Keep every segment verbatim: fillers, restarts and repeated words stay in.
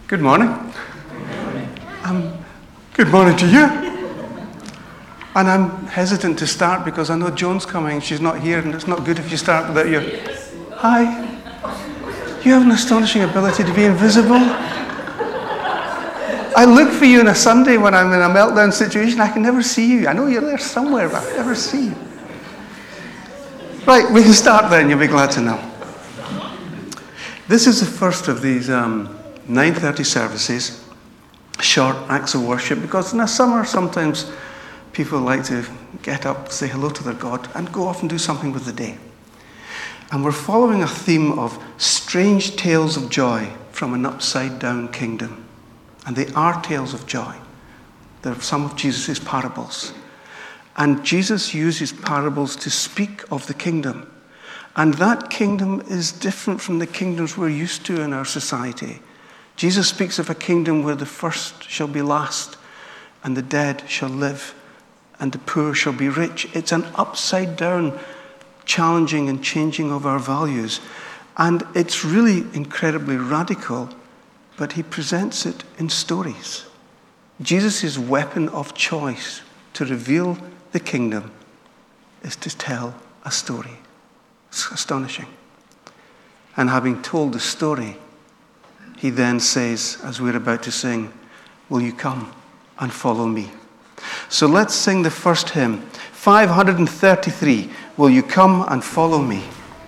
Good morning. Um, good morning to you. And I'm hesitant to start because I know Joan's coming. She's not here, and it's not good if you start without you. Hi. You have an astonishing ability to be invisible. I look for you on a Sunday when I'm in a meltdown situation. I can never see you. I know you're there somewhere, but I never see you. Right, we can start then. You'll be glad to know. This is the first of these um, nine thirty services, short acts of worship, because in the summer sometimes people like to get up, say hello to their God, and go off and do something with the day. And we're following a theme of strange tales of joy from an upside-down kingdom. And they are tales of joy. They're some of Jesus' parables. And Jesus uses parables to speak of the kingdom. And that kingdom is different from the kingdoms we're used to in our society. Jesus speaks of a kingdom where the first shall be last, and the dead shall live, and the poor shall be rich. It's an upside-down challenging and changing of our values. And it's really incredibly radical, but he presents it in stories. Jesus' weapon of choice to reveal the kingdom is to tell a story. It's astonishing. And having told the story, he then says, as we're about to sing, will you come and follow me? So let's sing the first hymn, five hundred thirty-three, will you come and follow me?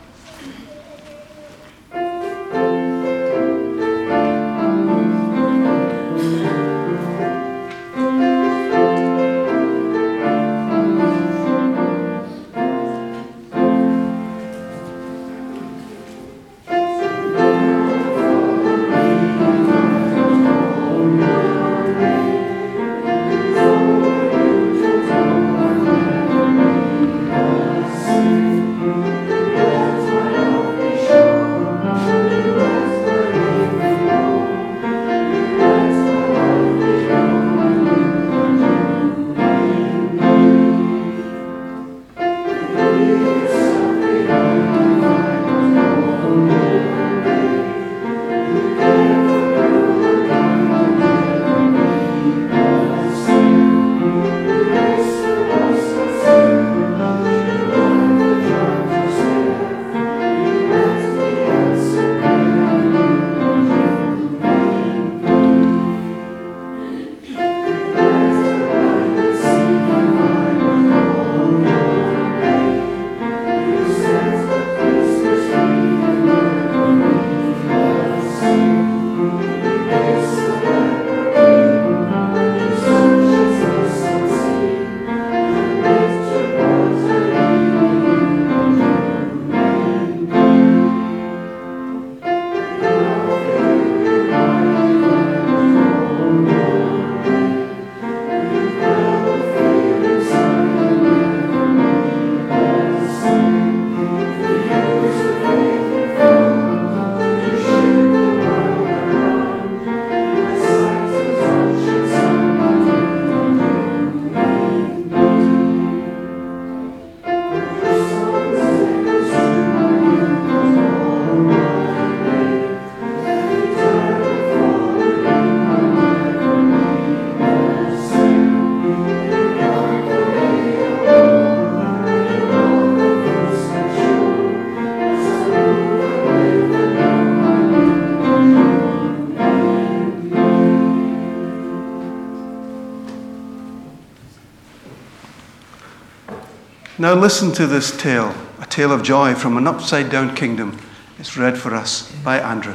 Now listen to this tale, a tale of joy from an upside-down kingdom. It's read for us by Andrew.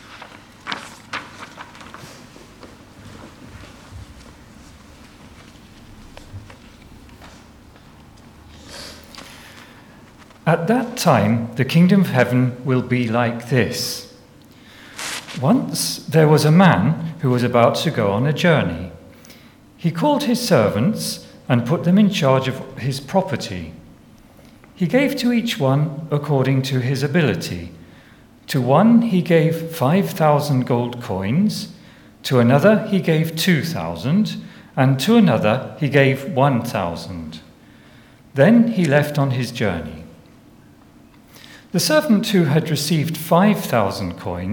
At that time, the kingdom of heaven will be like this. Once there was a man who was about to go on a journey. He called his servants and put them in charge of his property. He gave to each one according to his ability. To one he gave five thousand gold coins, to another he gave two thousand, and to another he gave one thousand. Then he left on his journey. The servant who had received five thousand coins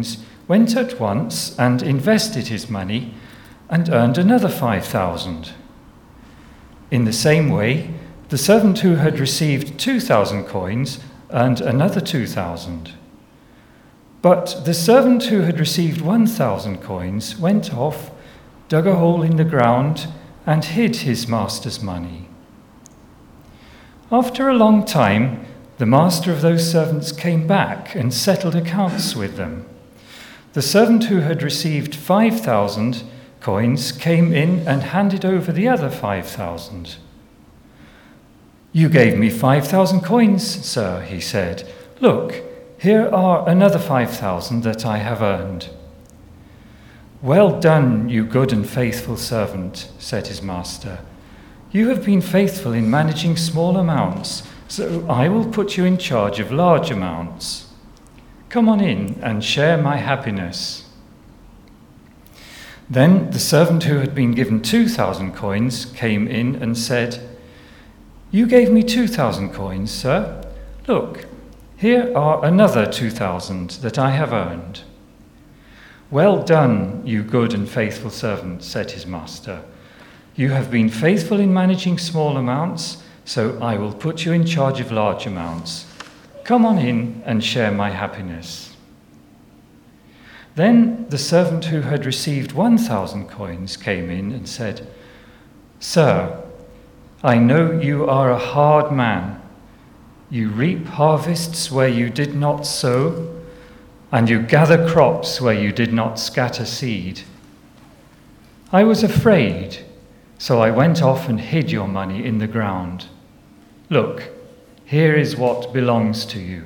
went at once and invested his money and earned another five thousand. In the same way, the servant who had received two thousand coins earned another two thousand. But the servant who had received one thousand coins went off, dug a hole in the ground, and hid his master's money. After a long time, the master of those servants came back and settled accounts with them. The servant who had received five thousand coins came in and handed over the other five thousand. "You gave me five thousand coins, sir," he said. "Look, here are another five thousand that I have earned." "Well done, you good and faithful servant," said his master. "You have been faithful in managing small amounts, so I will put you in charge of large amounts. Come on in and share my happiness." Then the servant who had been given two thousand coins came in and said, "You gave me two thousand coins, sir. Look, here are another two thousand that I have earned." "Well done, you good and faithful servant," said his master. "You have been faithful in managing small amounts, so I will put you in charge of large amounts. Come on in and share my happiness." Then the servant who had received one thousand coins came in and said, "Sir, I know you are a hard man. You reap harvests where you did not sow, and you gather crops where you did not scatter seed. I was afraid, so I went off and hid your money in the ground. Look, here is what belongs to you."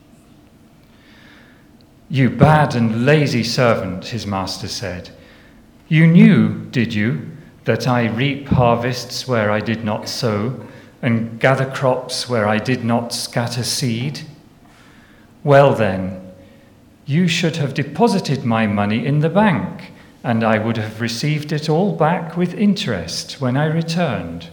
"You bad and lazy servant," his master said. "You knew, did you, that I reap harvests where I did not sow, and gather crops where I did not scatter seed? Well then, you should have deposited my money in the bank, and I would have received it all back with interest when I returned.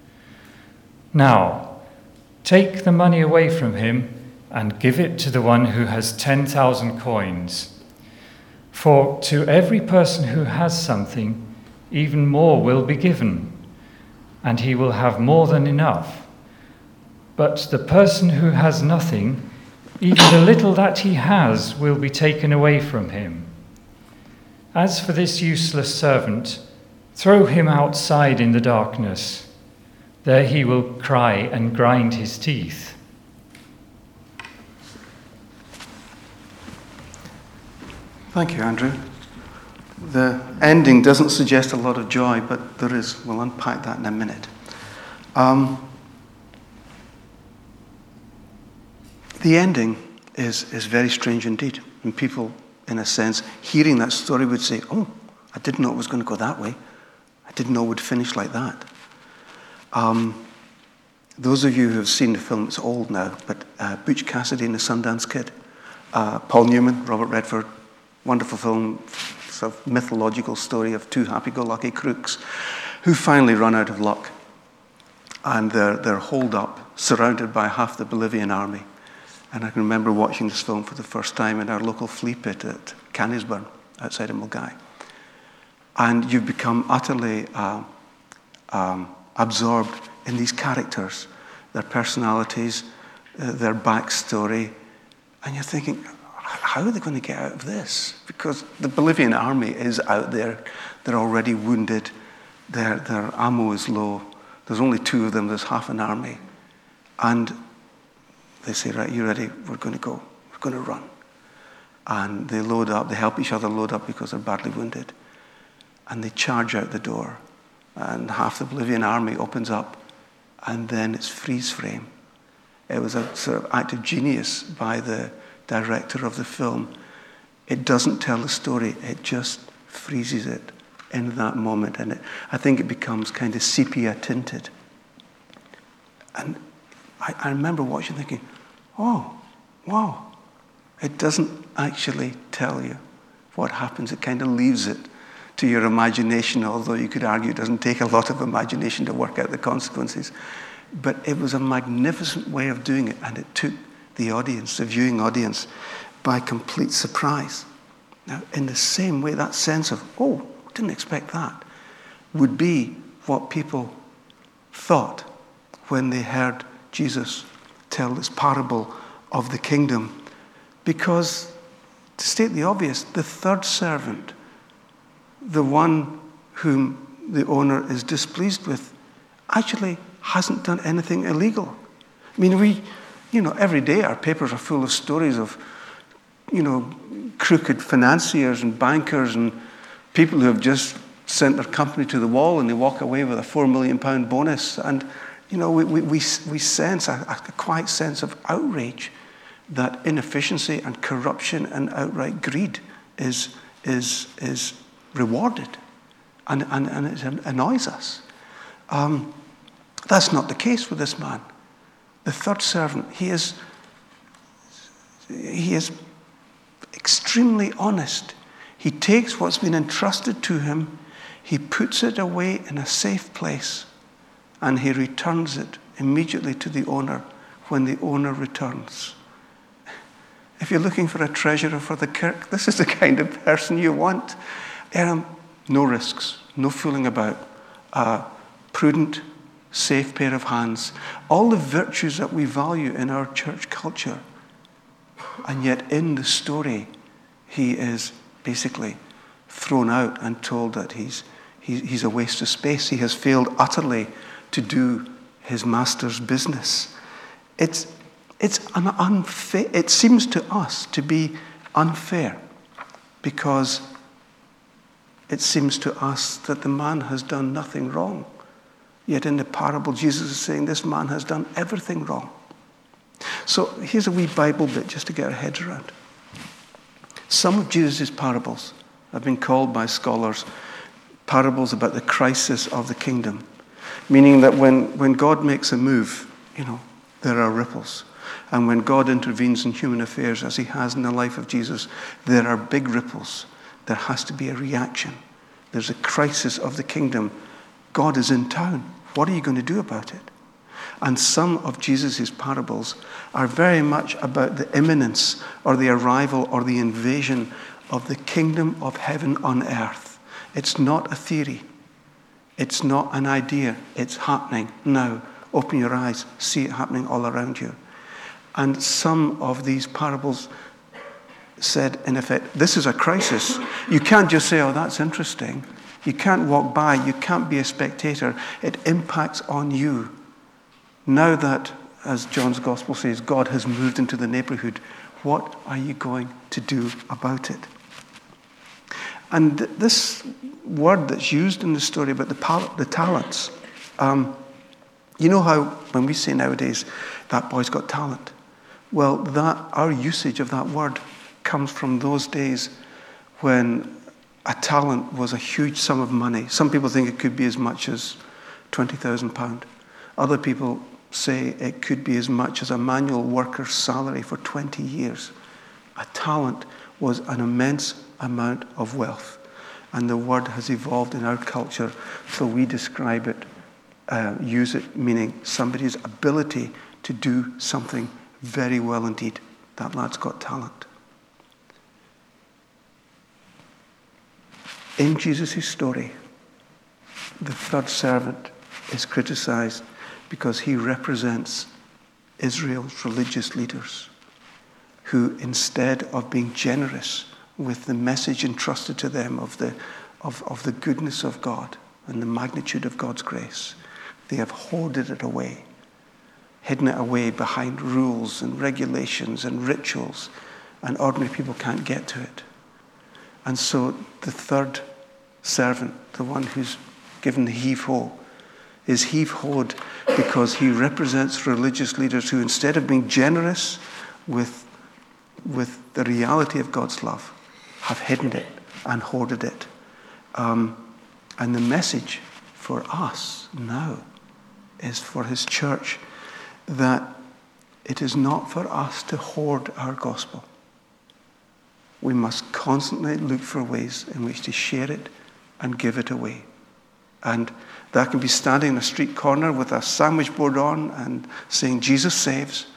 Now, take the money away from him and give it to the one who has ten thousand coins. For to every person who has something, even more will be given, and he will have more than enough. But the person who has nothing, even the little that he has will be taken away from him. As for this useless servant, throw him outside in the darkness. There he will cry and grind his teeth." Thank you, Andrew. The ending doesn't suggest a lot of joy, but there is. We'll unpack that in a minute. Um, the ending is, is very strange indeed. And people, in a sense, hearing that story would say, "Oh, I didn't know it was going to go that way. I didn't know it would finish like that." Um, those of you who have seen the film, it's old now, but uh, Butch Cassidy and the Sundance Kid, uh, Paul Newman, Robert Redford, wonderful film, sort of mythological story of two happy-go-lucky crooks who finally run out of luck. And they're, they're holed up, surrounded by half the Bolivian army. And I can remember watching this film for the first time in our local flea pit at Cannisburn, outside of Mulgai. And you've become utterly uh, um, absorbed in these characters, their personalities, uh, their backstory. And you're thinking, how are they going to get out of this? Because the Bolivian army is out there. They're already wounded. Their, their ammo is low. There's only two of them. There's half an army. And they say, "Right, you ready? We're going to go. We're going to run." And they load up. They help each other load up because they're badly wounded. And they charge out the door. And half the Bolivian army opens up. And then it's freeze frame. It was a sort of act of genius by the director of the film. It doesn't tell the story. It just freezes it in that moment. And it, I think it becomes kind of sepia tinted. And I, I remember watching thinking, oh, wow. It doesn't actually tell you what happens. It kind of leaves it to your imagination, although you could argue it doesn't take a lot of imagination to work out the consequences. But it was a magnificent way of doing it, and it took the audience, the viewing audience, by complete surprise. Now, in the same way, that sense of, oh, didn't expect that, would be what people thought when they heard Jesus tell this parable of the kingdom. Because, to state the obvious, the third servant, the one whom the owner is displeased with, actually hasn't done anything illegal. I mean, we, you know, every day our papers are full of stories of, you know, crooked financiers and bankers and people who have just sent their company to the wall and they walk away with a four million pound bonus. And, you know, we, we, we, we sense a, a quiet sense of outrage that inefficiency and corruption and outright greed is, is, is rewarded. And, and, and it annoys us. Um, that's not the case with this man. The third servant, he is, he is extremely honest. He takes what's been entrusted to him, he puts it away in a safe place, and he returns it immediately to the owner when the owner returns. If you're looking for a treasurer for the kirk, this is the kind of person you want. Um, no risks, no fooling about, a prudent, safe pair of hands. All the virtues that we value in our church culture. And yet in the story, he is basically thrown out and told that he's, he, he's a waste of space. He has failed utterly to do his master's business. It's, it's an unfair, it seems to us to be unfair because it seems to us that the man has done nothing wrong. Yet in the parable, Jesus is saying this man has done everything wrong. So here's a wee Bible bit just to get our heads around. Some of Jesus' parables have been called by scholars parables about the crisis of the kingdom, meaning that when, when God makes a move, you know, there are ripples. And when God intervenes in human affairs, as he has in the life of Jesus, there are big ripples. There has to be a reaction. There's a crisis of the kingdom. God is in town. What are you going to do about it? And some of Jesus' parables are very much about the imminence or the arrival or the invasion of the kingdom of heaven on earth. It's not a theory. It's not an idea. It's happening now. Open your eyes. See it happening all around you. And some of these parables said, in effect, this is a crisis. You can't just say, oh, that's interesting. You can't walk by. You can't be a spectator. It impacts on you. Now that, as John's Gospel says, God has moved into the neighborhood, what are you going to do about it? And th- this word that's used in the story about the, pal- the talents, um, you know how when we say nowadays, that boy's got talent? Well, that our usage of that word comes from those days when a talent was a huge sum of money. Some people think it could be as much as twenty thousand pounds. Other people say it could be as much as a manual worker's salary for twenty years. A talent was an immense amount of wealth. And the word has evolved in our culture, so we describe it, uh, use it, meaning somebody's ability to do something very well indeed. That lad's got talent. In Jesus' story, the third servant is criticized because he represents Israel's religious leaders who, instead of being generous with the message entrusted to them of the, of, of the goodness of God and the magnitude of God's grace, they have hoarded it away, hidden it away behind rules and regulations and rituals, and ordinary people can't get to it. And so the third servant, the one who's given the heave-ho, is heave-hoed because he represents religious leaders who, instead of being generous with, with the reality of God's love, have hidden it and hoarded it. Um, and the message for us now is for his church that it is not for us to hoard our gospel. We must constantly look for ways in which to share it and give it away. And that can be standing in a street corner with a sandwich board on and saying, Jesus saves.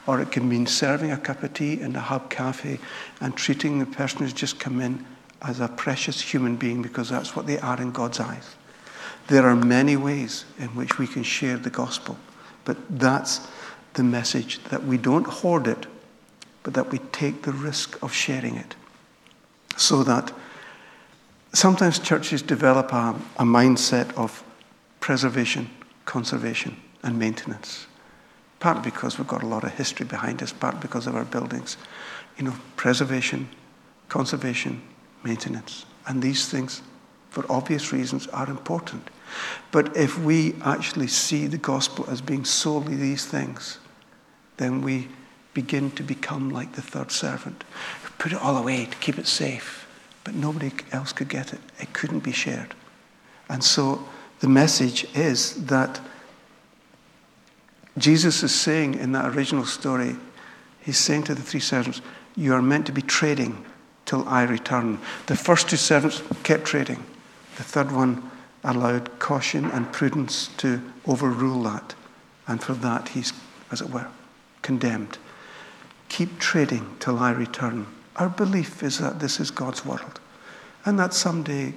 or it can mean serving a cup of tea in the Hub Cafe and treating the person who's just come in as a precious human being, because that's what they are in God's eyes. There are many ways in which we can share the gospel, but that's the message, that we don't hoard it, but that we take the risk of sharing it. So that sometimes churches develop a, a mindset of preservation, conservation, and maintenance. Partly because we've got a lot of history behind us, partly because of our buildings. You know, preservation, conservation, maintenance. And these things, for obvious reasons, are important. But if we actually see the gospel as being solely these things, then we begin to become like the third servant, who put it all away to keep it safe, but nobody else could get it. It couldn't be shared. And so the message is that Jesus is saying in that original story, he's saying to the three servants, you are meant to be trading till I return. The first two servants kept trading. The third one allowed caution and prudence to overrule that. And for that, he's, as it were, condemned. Keep trading till I return. Our belief is that this is God's world. And that someday,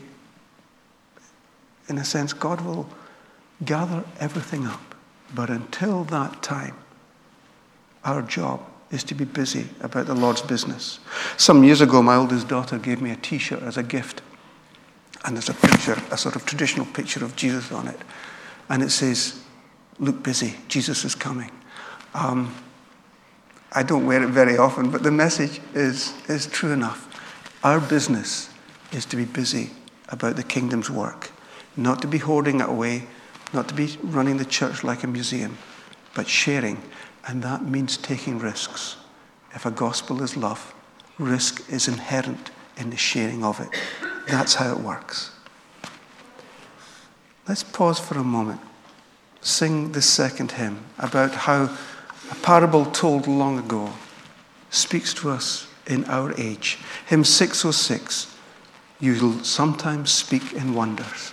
in a sense, God will gather everything up. But until that time, our job is to be busy about the Lord's business. Some years ago, my oldest daughter gave me a T-shirt as a gift. And there's a picture, a sort of traditional picture of Jesus on it. And it says, look busy, Jesus is coming. Um, I don't wear it very often, but the message is, is true enough. Our business is to be busy about the kingdom's work, not to be hoarding it away, not to be running the church like a museum, but sharing. And that means taking risks. If a gospel is love, risk is inherent in the sharing of it. That's how it works. Let's pause for a moment. Sing the second hymn about how a parable told long ago speaks to us in our age. Hymn six oh six, you'll sometimes speak in wonders.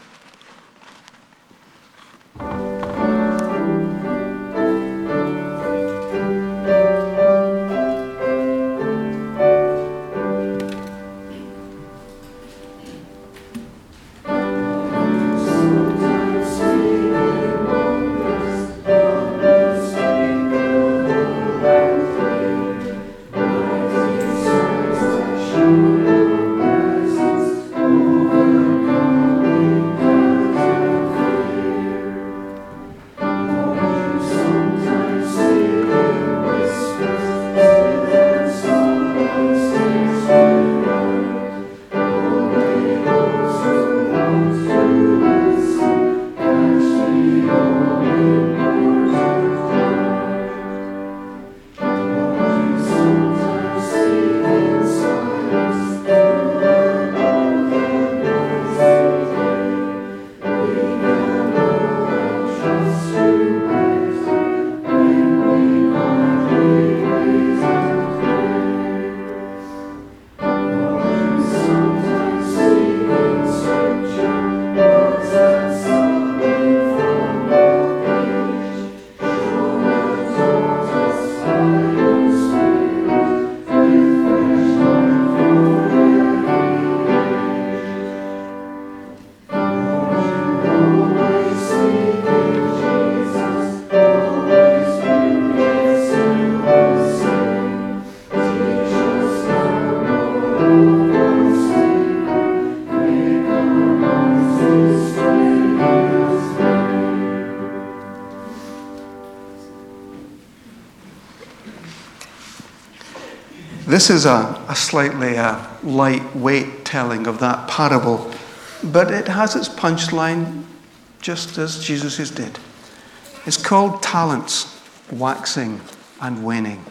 This is a, a slightly uh, lightweight telling of that parable, but it has its punchline just as Jesus' did. It's called talents, waxing and waning.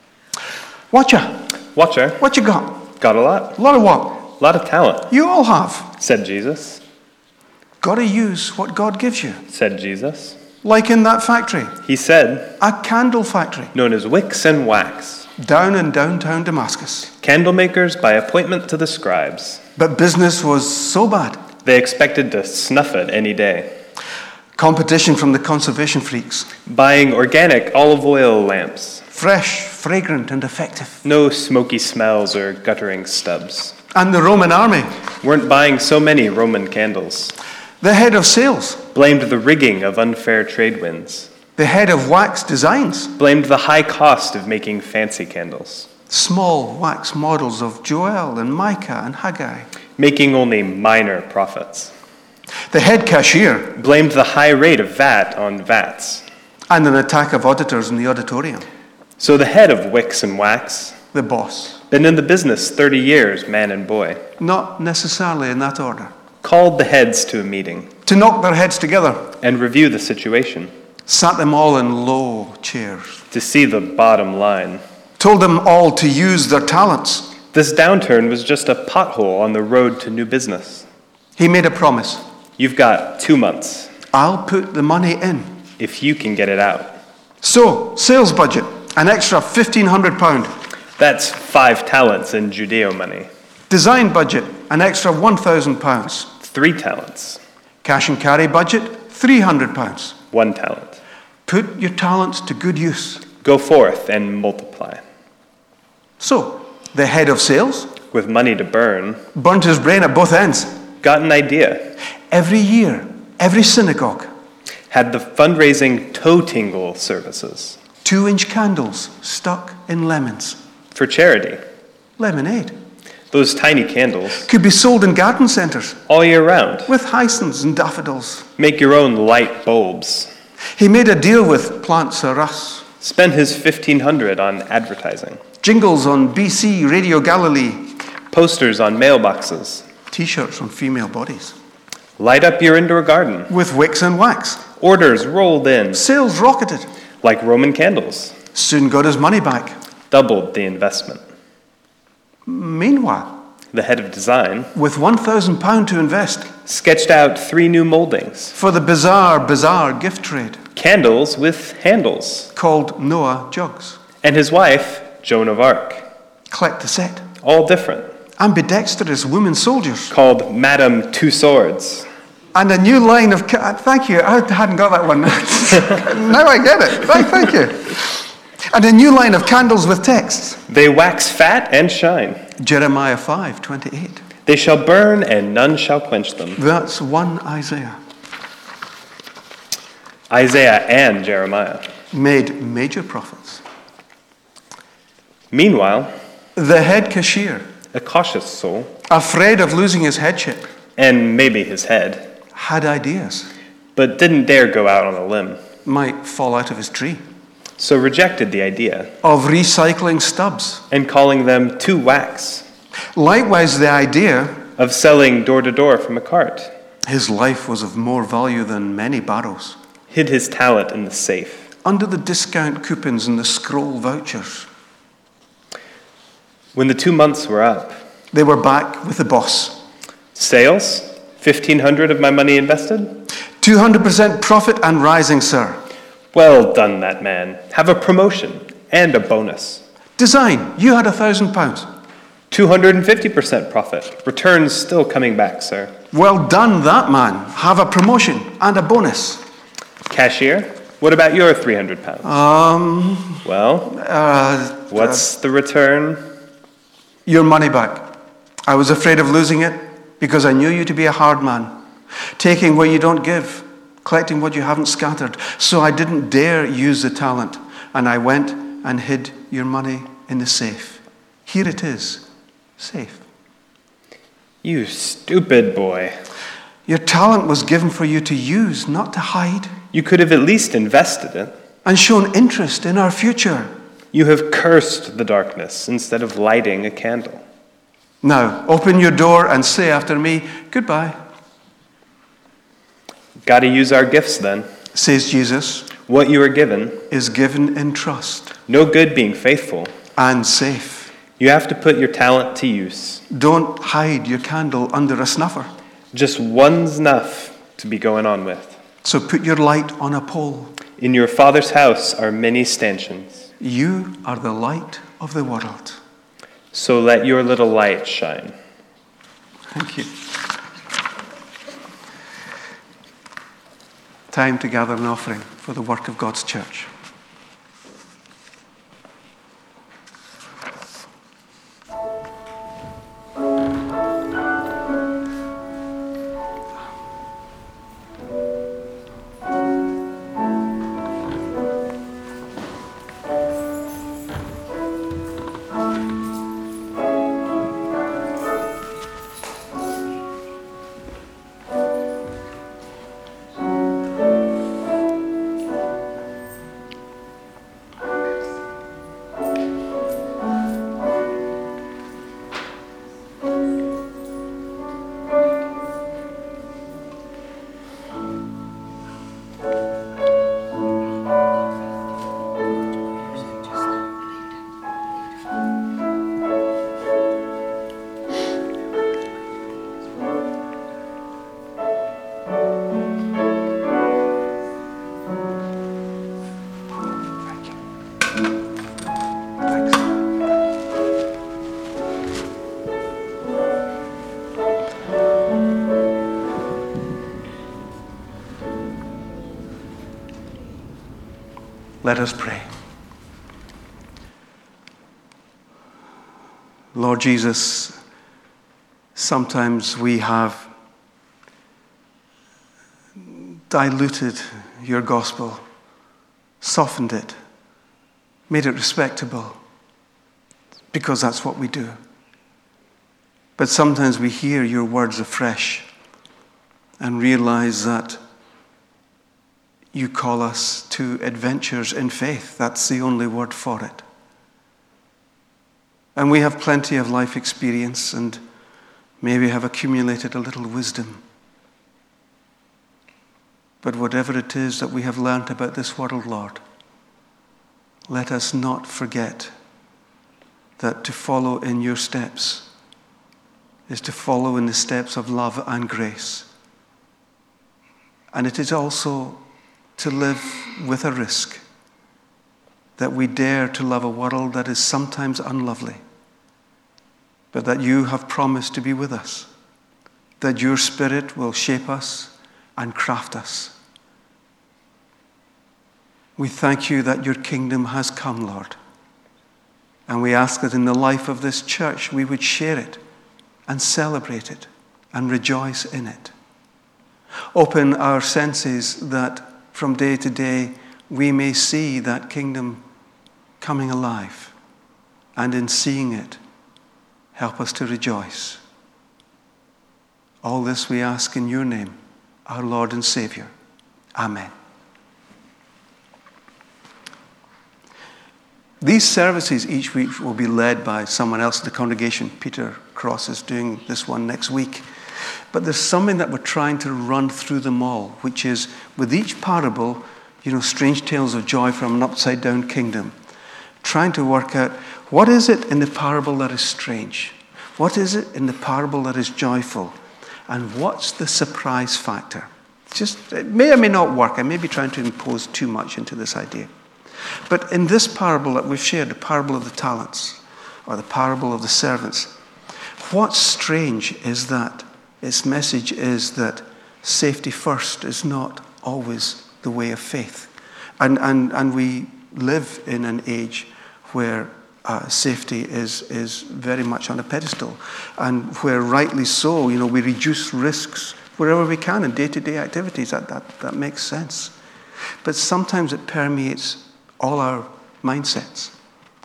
Watcher. Watcher. What you got? Got a lot. A lot of what? A lot of talent. You all have. Said Jesus. Got to use what God gives you. Said Jesus. Like in that factory. He said. A candle factory. Known as Wicks and Wax. Down in downtown Damascus. Candle makers by appointment to the scribes. But business was so bad. They expected to snuff it any day. Competition from the conservation freaks. Buying organic olive oil lamps. fresh, fragrant, and effective. No smoky smells or guttering stubs. And the Roman army, Weren't buying so many Roman candles. the head of sales, Blamed the rigging of unfair trade winds. the head of wax designs, Blamed the high cost of making fancy candles. small wax models of Joel and Micah and Haggai. Making only minor profits. The head cashier, Blamed the high rate of V A T on V A Ts. and an attack of auditors in the auditorium. So the head of Wicks and Wax, The boss, been in the business thirty years, man and boy, not necessarily in that order, called the heads to a meeting to knock their heads together, and review the situation sat them all in low chairs, to see the bottom line. told them all to use their talents. This downturn was just a pothole on the road to new business. He made a promise. You've got two months, I'll put the money in. if you can get it out. So, sales budget, an extra fifteen hundred pounds. That's five talents in Judeo money. Design budget, an extra one thousand pounds. Three talents. Cash and carry budget, three hundred pounds. One talent. Put your talents to good use. Go forth and multiply. So, the head of sales With money to burn, burnt his brain at both ends. got an idea. Every year, every synagogue, Had the fundraising toe tingle services two-inch candles stuck in lemons. for charity. Lemonade. Those tiny candles, Could be sold in garden centres all year round. with hyacinths and daffodils. Make your own light bulbs. He made a deal with Plants R Us. Spend his fifteen hundred on advertising. Jingles on B C Radio Galilee. Posters on mailboxes. T-shirts on female bodies. Light up your indoor garden. With wicks and wax. Orders rolled in Sales rocketed. like Roman candles. Soon got his money back. Doubled the investment. Meanwhile, The head of design with one thousand pounds to invest sketched out three new moldings. for the bizarre, bizarre gift trade Candles with handles. called Noah Jugs. And his wife, Joan of Arc. Collect the set. All different. Ambidextrous women soldiers. Called Madame Two Swords. And a new line of... Ca- thank you. I hadn't got that one. Now I get it. Thank, thank you. And a new line of candles with texts. They wax fat and shine. Jeremiah five twenty-eight. They shall burn and none shall quench them. That's one Isaiah. Isaiah and Jeremiah. Made major profits. Meanwhile, The head cashier, a cautious soul, afraid of losing his headship, and maybe his head, had ideas. but didn't dare go out on a limb, Might fall out of his tree. so rejected the idea, Of recycling stubs. and calling them two wax, Likewise, the idea, of selling door to door from a cart, his life was of more value than many barrows. hid his talent in the safe. Under the discount coupons and the scroll vouchers. When the two months were up, They were back with the boss. sales, fifteen hundred of my money invested? two hundred percent profit and rising, sir. Well done, that man. Have a promotion and a bonus. Design, you had a thousand pounds. two hundred fifty percent profit. Returns still coming back, sir. Well done, that man. Have a promotion and a bonus. Cashier, what about your three hundred pounds? Um, Well, uh, what's the return? your money back. I was afraid of losing it because I knew you to be a hard man, taking what you don't give, collecting what you haven't scattered. So I didn't dare use the talent, and I went and hid your money in the safe. Here it is, safe. You stupid boy. Your talent was given for you to use, not to hide, You could have at least invested it. and shown interest in our future. You have cursed the darkness instead of lighting a candle. Now, open your door and say after me, goodbye, Gotta use our gifts then. says Jesus, What you are given, is given in trust no good being faithful. and safe. You have to put your talent to use. Don't hide your candle under a snuffer. Just one's enough to be going on with. So put your light on a pole. In your Father's house are many stanchions. You are the light of the world. So let your little light shine. Thank you. Time to gather an offering for the work of God's church. Let us pray. Lord Jesus, sometimes we have diluted your gospel, softened it, made it respectable, because that's what we do. But sometimes we hear your words afresh and realize that you call us to adventures in faith. That's the only word for it. And we have plenty of life experience and maybe have accumulated a little wisdom. But whatever it is that we have learned about this world, Lord, let us not forget that to follow in your steps is to follow in the steps of love and grace. And it is also to live with a risk, that we dare to love a world that is sometimes unlovely, but that you have promised to be with us, that your Spirit will shape us and craft us. We thank you that your kingdom has come, Lord, and we ask that in the life of this church we would share it and celebrate it and rejoice in it. Open our senses that from day to day we may see that kingdom coming alive, and in seeing it, help us to rejoice. All this we ask in your name, our Lord and Savior. Amen. These services each week will be led by someone else in the congregation. Peter Cross is doing this one next week. But there's something that we're trying to run through them all, which is with each parable, you know, strange tales of joy from an upside down kingdom, trying to work out what is it in the parable that is strange? What is it in the parable that is joyful? And what's the surprise factor? It's just, it may or may not work. I may be trying to impose too much into this idea. But in this parable that we've shared, the parable of the talents, or the parable of the servants, what's strange is that its message is that safety first is not always the way of faith. And, and, and we live in an age where uh, safety is, is very much on a pedestal, and where rightly so, you know, we reduce risks wherever we can in day-to-day activities. That, that, that makes sense. But sometimes it permeates all our mindsets.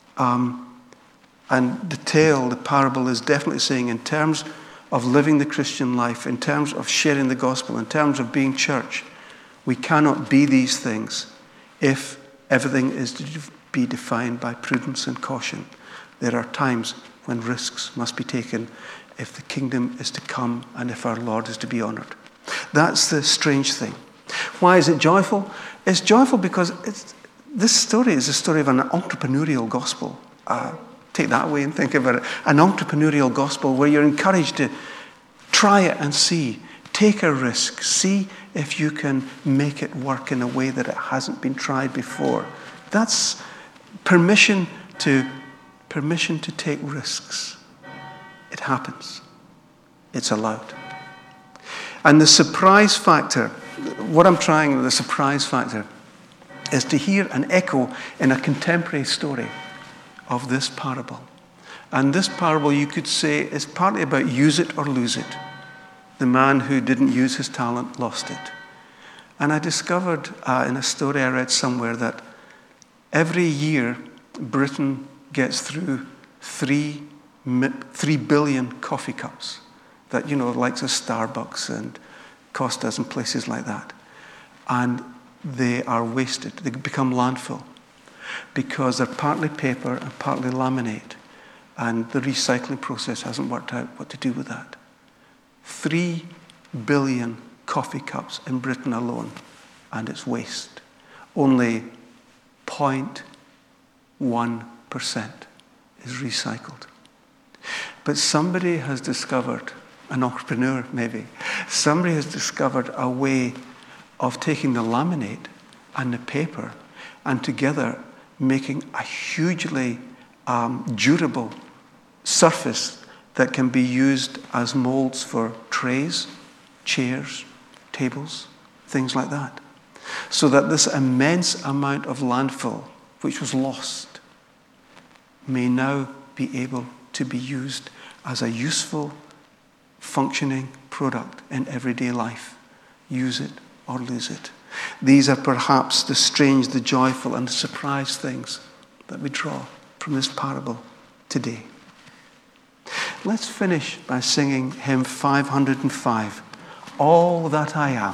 Um, and the tale, the parable is definitely saying in terms of living the Christian life, in terms of sharing the gospel, in terms of being church, we cannot be these things if everything is to be defined by prudence and caution. There are times when risks must be taken if the kingdom is to come and if our Lord is to be honored. That's the strange thing. Why is it joyful? It's joyful because it's, this story is a story of an entrepreneurial gospel. Uh, take that away and think about it. An entrepreneurial gospel where you're encouraged to try it and see. Take a risk. See if you can make it work in a way that it hasn't been tried before. That's permission to permission to take risks. It happens. It's allowed. And the surprise factor, what I'm trying with the surprise factor, is to hear an echo in a contemporary story of this parable. And this parable, you could say, is partly about use it or lose it. The man who didn't use his talent lost it. And I discovered uh, in a story I read somewhere that every year Britain gets through three, three billion coffee cups that, you know, likes of Starbucks and Costas and places like that. And they are wasted. They become landfill because they're partly paper and partly laminate, and the recycling process hasn't worked out what to do with that. Three billion coffee cups in Britain alone, and it's waste. Only zero point one percent is recycled. But somebody has discovered, an entrepreneur maybe, somebody has discovered a way of taking the laminate and the paper and together making a hugely um, durable surface that can be used as molds for trays, chairs, tables, things like that. so that this immense amount of landfill, which was lost, may now be able to be used as a useful, functioning product in everyday life. Use it or lose it. These are perhaps the strange, the joyful, and the surprise things that we draw from this parable today. Let's finish by singing hymn five hundred five, All That I Am.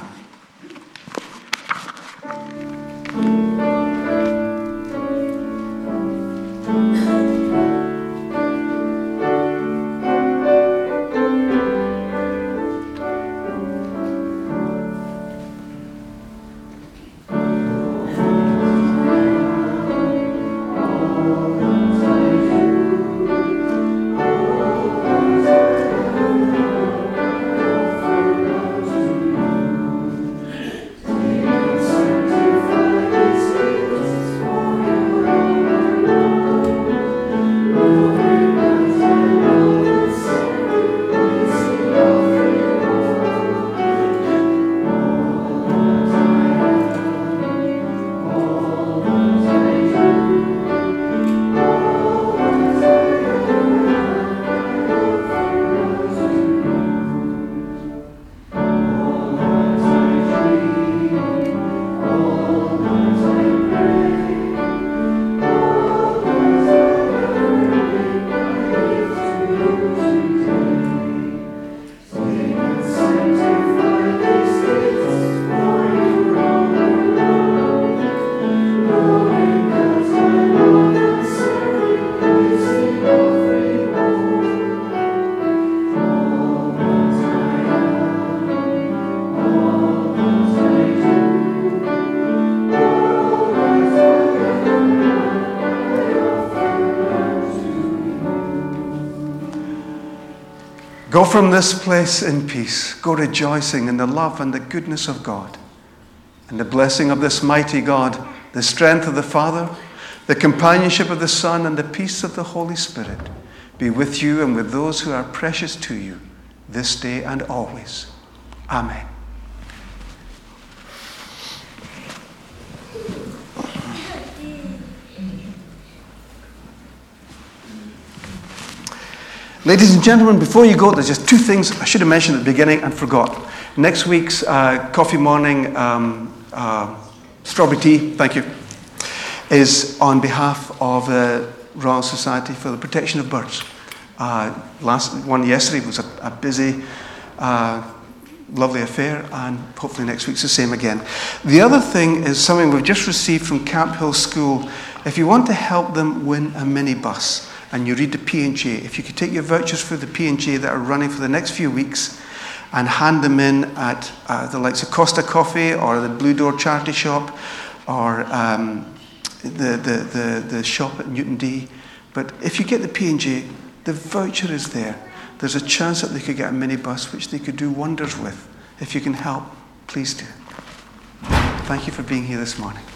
Go from this place in peace. Go rejoicing in the love and the goodness of God, and the blessing of this mighty God, the strength of the Father, the companionship of the Son, and the peace of the Holy Spirit be with you and with those who are precious to you this day and always. Amen. Ladies and gentlemen, before you go, there's just two things I should have mentioned at the beginning and forgot. Next week's uh, coffee morning um, uh, strawberry tea, thank you, is on behalf of the Royal Society for the Protection of Birds. Uh, last one yesterday was a, a busy, uh, lovely affair, and hopefully next week's the same again. The other thing is something we've just received from Camp Hill School. If you want to help them win a minibus, and you read the P and J, if you could take your vouchers for the P and J that are running for the next few weeks and hand them in at uh, the likes of Costa Coffee or the Blue Door Charity Shop or um, the, the, the, the shop at Newton D. But if you get the P and J, the voucher is there. There's a chance that they could get a minibus which they could do wonders with. If you can help, please do. Thank you for being here this morning.